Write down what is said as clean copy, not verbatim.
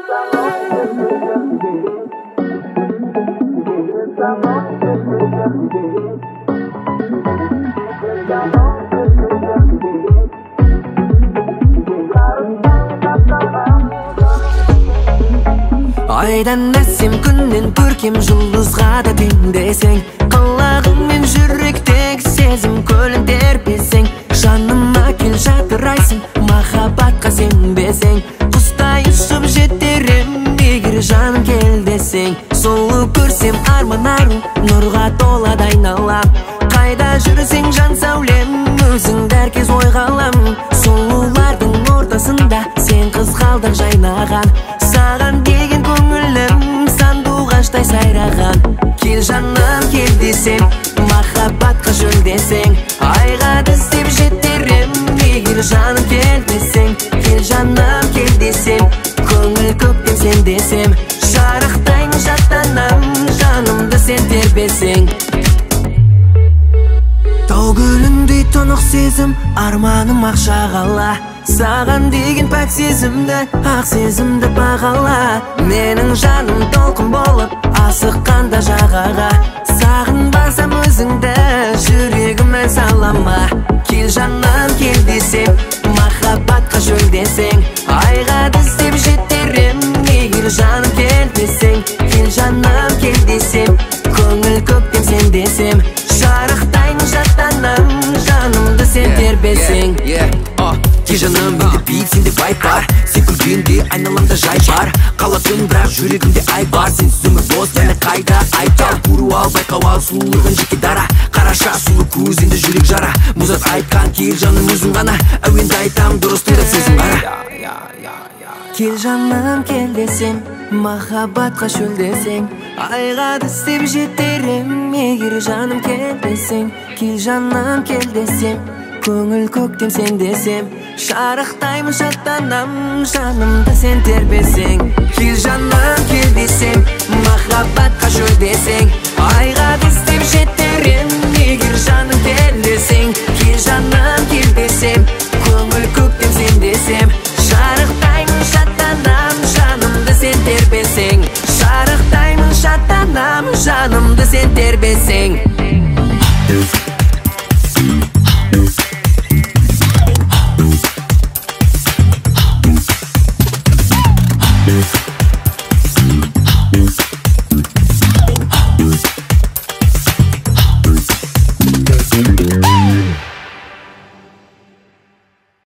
Айдан әсем күннен көркем жұлдызға да теңдесең, қалағың мен жүректегі сезім көлін тербесең, жаныма кел жатырайсың, махаббатқа сенбесең, құстай ұшып жетерем егер жаным кел десең. Сұлу көрсем арман ару, нұрға толады айналам, қайда жүрсең жан сәулем, өзіңді әркез ойға аламын. Сұлулардың ортасында сен қызғалдақ жайнаған, саған деген көңілім сандуғаштай сайраған. Кел жаным кел десем, махаббатқа жөндесең, айға іздеп жетерем егер жаным кел десең. Кел жаным кел десем, көңіл көктем сен десем, шарықтайын жаттанам, жанымды сен тербесең. Тау гүліндей тұнық сезім, арманым ақша қала, саған деген пәк сезімді, ақ сезімді бағала. Менің жаным толқын болып асыққанда жағаға, сағынбасам өзіңді жүрегім ән салама. Кел жаным кел десем, махаббатқа жөндесең, айға іздеп жетерем егер жаным кел десең. Кел жаным кел десем, көңіл көктем сен десем, шарықтайын жаттанам, жанымды сен тербесең. Кел жаным менде бит, сенде вайп бар, сен күлгенде айналамда жай бар, қалатын бірақ жүрегімде ай бар. Сенсіз өмір бос, және қайда айттар, көру ал, байқау ал, сұлулығын жеке дара, қараша сұлу көз енді жүрек жара. Мұзат айтқан кел жаным өзің ғана, әуенді айтам дұрыс тыңдап сөзің қара. Кел жаным кел десем, махаббатқа шөлдесең, айға іздеп жетерем егер жаным кел десең. Кел жаным кел десем, көңіл көктем сен десем, шарықтаймын жаттанам, жанымды сен тербесең. Кел жаным кел десем, махаббатқа жөндесең, айға іздеп жетерем егер жаным кел десең. Кел жаным кел десем, көңіл көктем сен десем, шарықтаймын жаттанам, жанымды сен тербесең. Шарықтаймын жаттанам, жанымды сен тербесең.